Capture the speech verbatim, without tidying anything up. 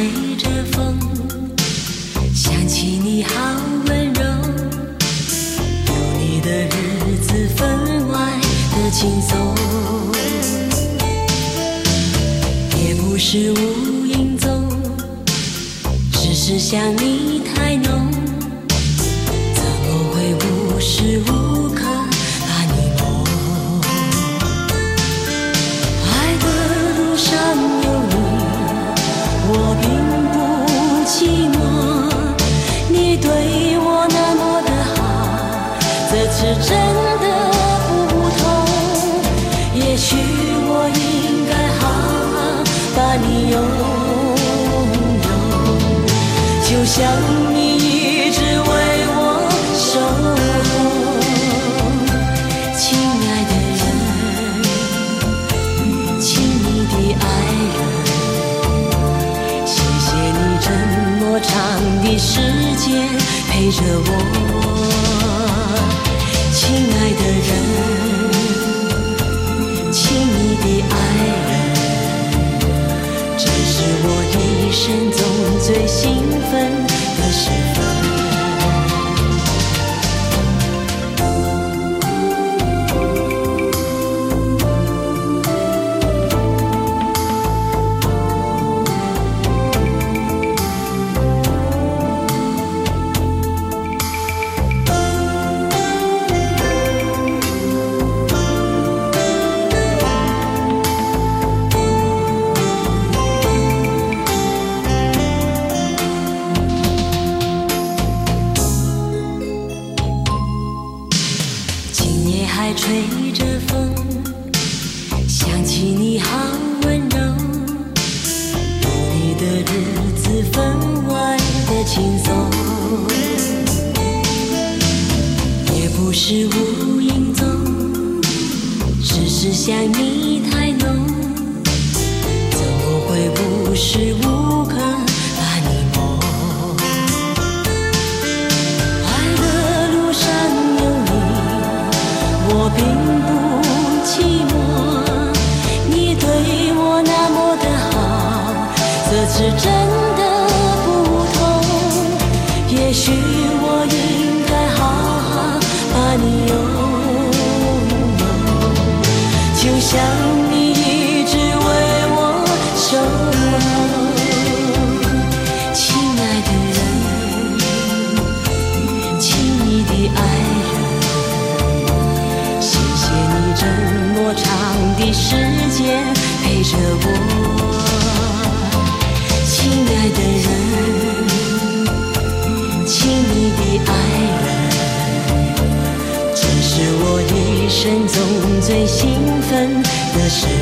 吹着风，想起你好温柔，有你的日子分外的轻松，也不是无影踪，只是想你太浓，怎么会无时无刻把你梦？爱的路上有你，我并不寂寞，你对我那么的好，这次真的不同，也许我应该好好把你拥有，就像你一直为我守候。亲爱的人，亲密的爱人，谢谢你这么长的时间陪着我。亲爱的人，亲密的爱人，这是我一生中最兴奋的时分。还吹着风，想起你好温柔，有你的日子分外的轻松，也不是无影踪，只是想你太浓，怎么会无时无刻把你梦？爱的路上有你，我并不寂寞，你对我那么的好，这次真的不同，也许我应该好好把你拥有，就像你一直为我守候。亲爱的人，亲密的爱人，谢谢你这么长的时间陪着我。亲爱的人，亲密的爱人，这是我一生中最兴奋的时